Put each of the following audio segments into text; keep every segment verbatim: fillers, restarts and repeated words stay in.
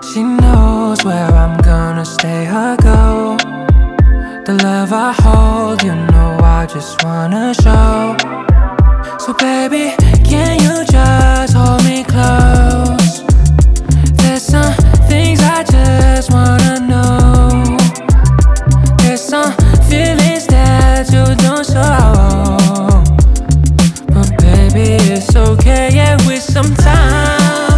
She knows where I'm gonna stay or go. The love I hold, you know I just wanna show. So baby, can you just hold me close? There's some things I just wanna know. There's some feelings that you don't show. But baby, it's okay, yeah, with some time.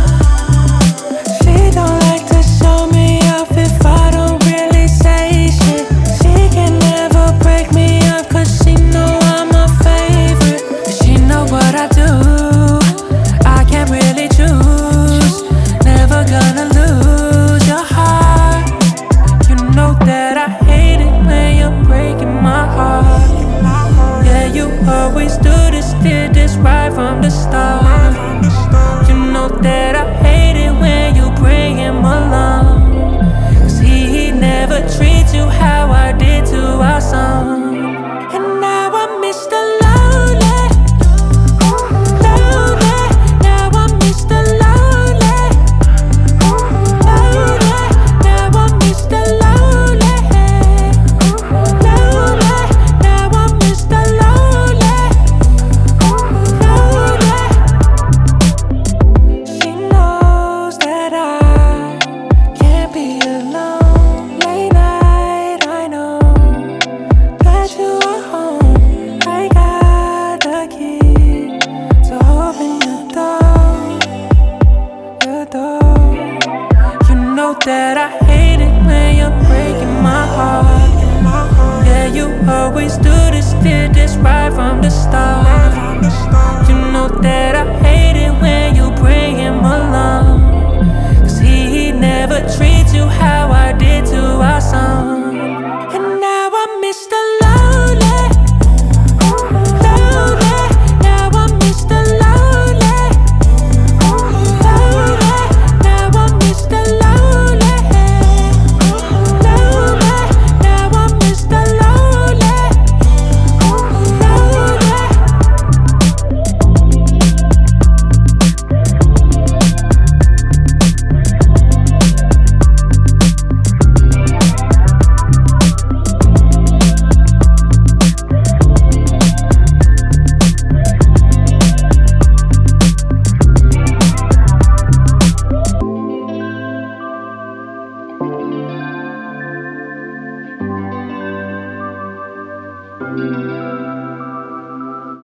She don't like to show me off if I don't really say shit. She can never break me up cause she know I'm a favorite. And she know what I do, I can't really choose. Never gonna lose your heart. You know that I hate it when you're breaking my heart. Yeah, you always do this, did this right from the start. You know that I hate it when you bring him along, cause he never treats you how I did to our son. And now I'm Mister Lonely, lonely. Now I'm Mister Lonely, lonely. Now I'm Mister Lonely, lonely. Now I'm Mister Lonely, lonely. She knows that I can't be alone. Late night, I know that you are home. I got the key to open your door, your door. You know that I hate it when you're breaking my heart. Yeah, you always do this, did this right from the start. You know that I hate it when you bring him along, cause he never treats you how I did to our son. And now I'm Mister Lonely, lonely. Now I'm Mister Lonely, lonely. Now I'm Mister Lonely, lonely. Now I'm Mister Lonely, lonely. Thank you.